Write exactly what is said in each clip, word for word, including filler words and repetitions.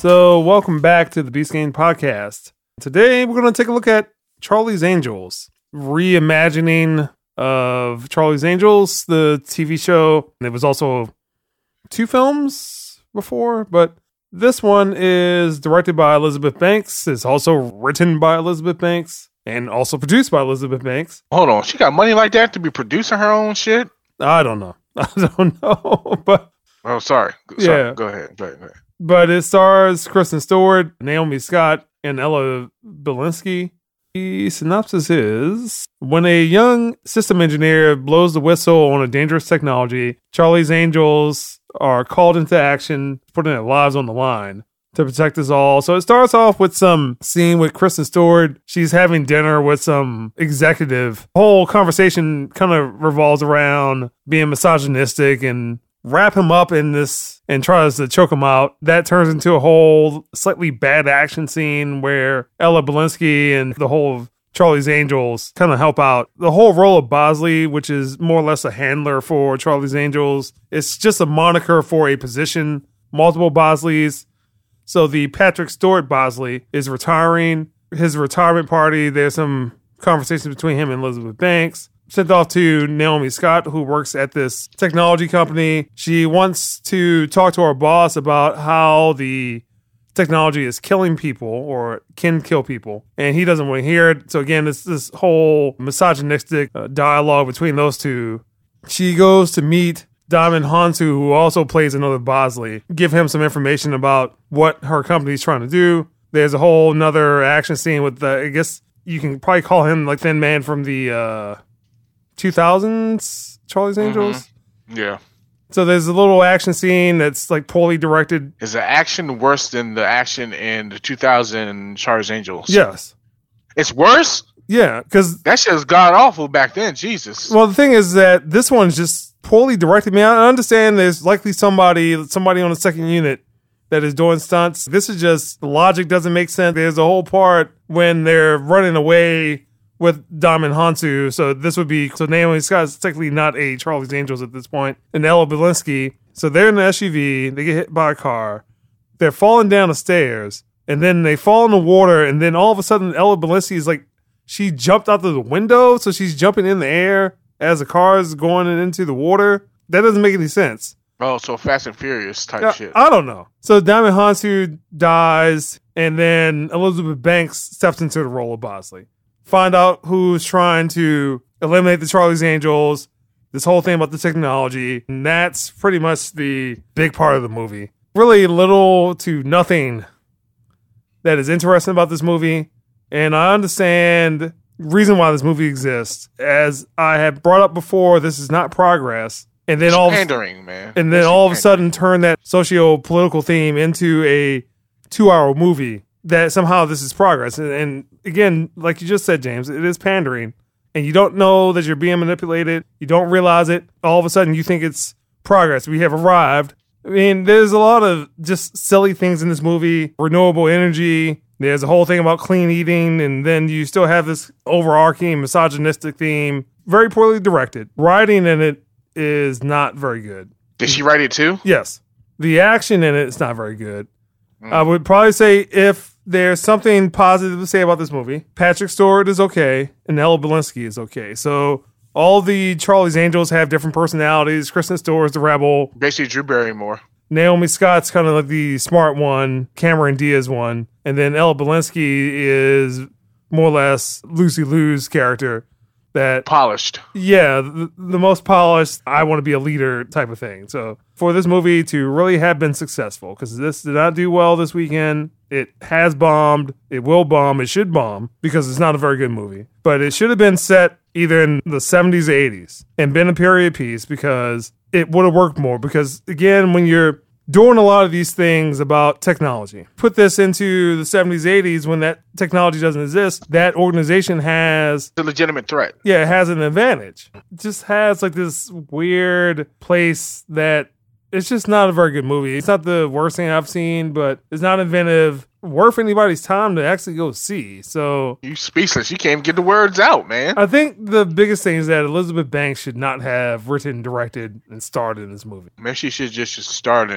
So, welcome back to the Beast Gang Podcast. Today, we're going to take a look at Charlie's Angels, reimagining of Charlie's Angels, the T V show. There was also two films before, but this one is directed by Elizabeth Banks. It's also written by Elizabeth Banks and also produced by Elizabeth Banks. Hold on, she got money like that to be producing her own shit? I don't know. I don't know, but oh, sorry. sorry. Yeah. Go ahead. Go ahead. Go ahead. But it stars Kristen Stewart, Naomi Scott, and Ella Balinski. The synopsis is, when a young system engineer blows the whistle on a dangerous technology, Charlie's Angels are called into action, putting their lives on the line to protect us all. So it starts off with some scene with Kristen Stewart. She's having dinner with some executive. The whole conversation kind of revolves around being misogynistic and wrap him up in this and tries to choke him out. That turns into a whole slightly bad action scene where Ella Balinski and the whole Charlie's Angels kind of help out. The whole role of Bosley, which is more or less a handler for Charlie's Angels, it's just a moniker for a position, multiple Bosleys. So the Patrick Stewart Bosley is retiring. His retirement party, there's some conversation between him and Elizabeth Banks. Sent off to Naomi Scott, who works at this technology company. She wants to talk to our boss about how the technology is killing people or can kill people, and he doesn't want to hear it. So again, it's this whole misogynistic uh, dialogue between those two. She goes to meet Diamond Hansu, who also plays another Bosley, give him some information about what her company's trying to do. There's a whole nother action scene with the, I guess you can probably call him like Thin Man from the uh, two thousands Charlie's Angels. Mm-hmm. Yeah. So there's a little action scene that's like poorly directed. Is the action worse than the action in the two thousand Charlie's Angels? Yes. It's worse? Yeah, because that shit was god awful back then. Jesus. Well, the thing is that this one's just poorly directed. I mean, I understand there's likely somebody, somebody on the second unit that is doing stunts. This is just, the logic doesn't make sense. There's a whole part when they're running away with Diamond Hansu. So this would be, so Naomi Scott is technically not a Charlie's Angels at this point. And Ella Balinski. So they're in the S U V. They get hit by a car. They're falling down the stairs. And then they fall in the water. And then all of a sudden, Ella Balinski is like, she jumped out of the window. So she's jumping in the air as the car is going into the water. That doesn't make any sense. Oh, so Fast and Furious type yeah, shit. I don't know. So Diamond Hansu dies. And then Elizabeth Banks steps into the role of Bosley. Find out who's trying to eliminate the Charlie's Angels, this whole thing about the technology, and that's pretty much the big part of the movie. Really little to nothing that is interesting about this movie, and I understand the reason why this movie exists. As I have brought up before, this is not progress, and then it's all pandering, of, man. And then it's all pandering. of a sudden turn that socio-political theme into a two-hour movie. That somehow this is progress. And, and again, like you just said, James, it is pandering. And you don't know that you're being manipulated. You don't realize it. All of a sudden, you think it's progress. We have arrived. I mean, there's a lot of just silly things in this movie. Renewable energy. There's a whole thing about clean eating. And then you still have this overarching misogynistic theme. Very poorly directed. Writing in it is not very good. Did she write it too? Yes. The action in it is not very good. Mm. I would probably say if there's something positive to say about this movie, Patrick Stewart is okay, and Ella Balinski is okay. So all the Charlie's Angels have different personalities. Kristen Stewart is the rebel. Basically, Drew Barrymore. Naomi Scott's kind of like the smart one. Cameron Diaz one. And then Ella Balinski is more or less Lucy Liu's character. That polished. Yeah, the, the most polished, I want to be a leader type of thing. So for this movie to really have been successful, because this did not do well this weekend, it has bombed, it will bomb, it should bomb, because it's not a very good movie. But it should have been set either in the seventies or eighties and been a period piece, because it would have worked more. Because again, when you're doing a lot of these things about technology, put this into the seventies, eighties, when that technology doesn't exist, that organization has a legitimate threat. Yeah, it has an advantage. It just has like this weird place that it's just not a very good movie. It's not the worst thing I've seen, but it's not inventive, worth anybody's time to actually go see. So you speechless. You can't get the words out, man. I think the biggest thing is that Elizabeth Banks should not have written, directed, and starred in this movie. Maybe she should just start in it.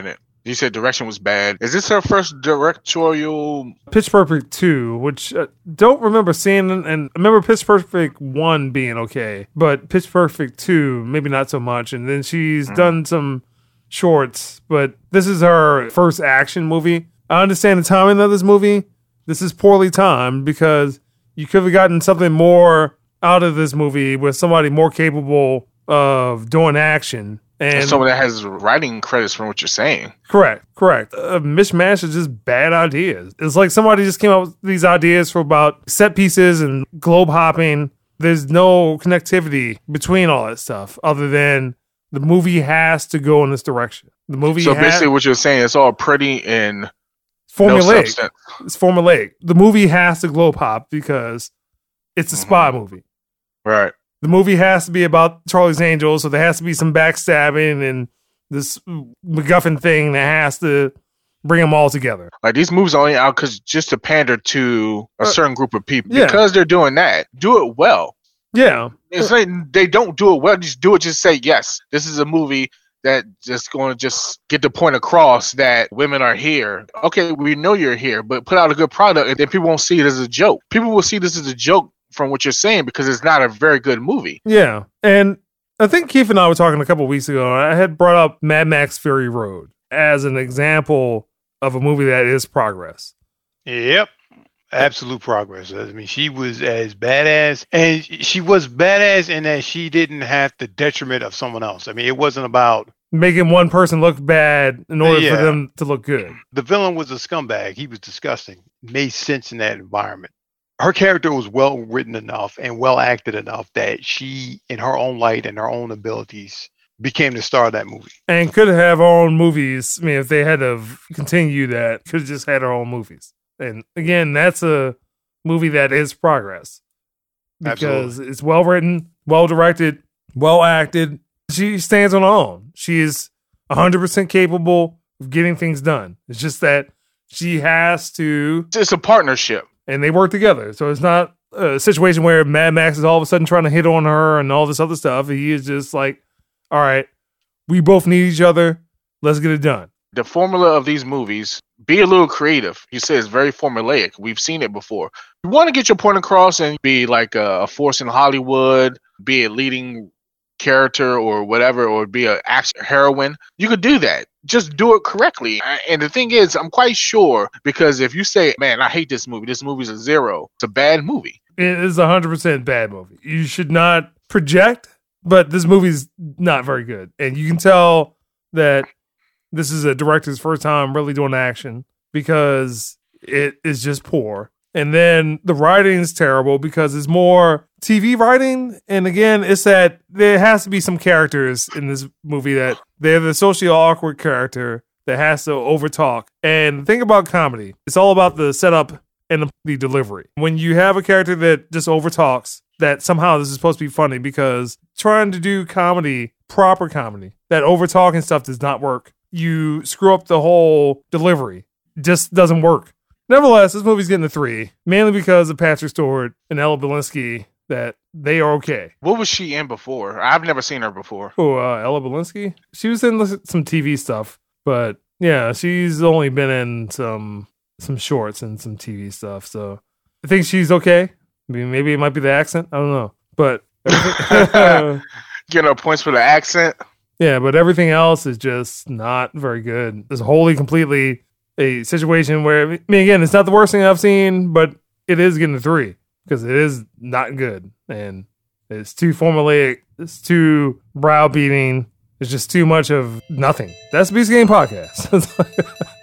You said direction was bad. Is this her first directorial? Pitch Perfect two, which uh, don't remember seeing, and I remember Pitch Perfect one being okay, but Pitch Perfect two, maybe not so much. And then she's mm. done some shorts, but this is her first action movie. I understand the timing of this movie. This is poorly timed because you could have gotten something more out of this movie with somebody more capable of doing action. And someone that has writing credits from what you're saying. Correct, correct. A mishmash of just bad ideas. It's like somebody just came up with these ideas for about set pieces and globe hopping. There's no connectivity between all that stuff other than the movie has to go in this direction. The movie. So has, basically, what you're saying, it's all pretty and formulaic. No it's formulaic. The movie has to globe hop because it's a mm-hmm. spy movie. Right. The movie has to be about Charlie's Angels, so there has to be some backstabbing and this MacGuffin thing that has to bring them all together. Like, these movies are only out because just to pander to a uh, certain group of people. Yeah. Because they're doing that, do it well. Yeah. It's like they don't do it well. Just do it. Just say, yes, this is a movie that just going to just get the point across that women are here. Okay, we know you're here, but put out a good product and then people won't see it as a joke. People will see this as a joke from what you're saying because it's not a very good movie. Yeah. And I think Keith and I were talking a couple of weeks ago, and I had brought up Mad Max Fury Road as an example of a movie that is progress. Yep. Absolute progress. I mean, she was as badass, and she was badass in that she didn't have the detriment of someone else. I mean, it wasn't about making one person look bad in order yeah. for them to look good. The villain was a scumbag. He was disgusting. It made sense in that environment. Her character was well written enough and well acted enough that she, in her own light and her own abilities, became the star of that movie. And could have her own movies. I mean, if they had to continue that, could have just had her own movies. And again, that's a movie that is progress. Because Absolutely. It's well written, well directed, well acted. She stands on her own. She is one hundred percent capable of getting things done. It's just that she has to... It's a partnership. And they work together. So it's not a situation where Mad Max is all of a sudden trying to hit on her and all this other stuff. He is just like, all right, we both need each other. Let's get it done. The formula of these movies, be a little creative. You say it's very formulaic. We've seen it before. You want to get your point across and be like a, a force in Hollywood, be a leading character or whatever, or be an action heroine. You could do that. Just do it correctly. And the thing is, I'm quite sure, because if you say, man, I hate this movie, this movie's a zero, it's a bad movie. It is a one hundred percent bad movie. You should not project, but this movie's not very good. And you can tell that this is a director's first time really doing action because it is just poor. And then the writing is terrible because it's more T V writing. And again, it's that there has to be some characters in this movie that they're the socially awkward character that has to overtalk. And the thing about comedy, it's all about the setup and the, the delivery. When you have a character that just overtalks, that somehow this is supposed to be funny because trying to do comedy, proper comedy, that overtalking stuff does not work. You screw up the whole delivery. It just doesn't work. Nevertheless, this movie's getting a three, mainly because of Patrick Stewart and Ella Balinski, that they are okay. What was she in before? I've never seen her before. Oh, uh, Ella Balinski? She was in some T V stuff, but yeah, she's only been in some some shorts and some T V stuff, so I think she's okay. I mean, maybe it might be the accent. I don't know. But getting her points for the accent? Yeah, but everything else is just not very good. It's wholly, completely a situation where, I mean, again, it's not the worst thing I've seen, but it is getting a three because it is not good. And it's too formulaic. It's too browbeating. It's just too much of nothing. That's the Beast Game Podcast.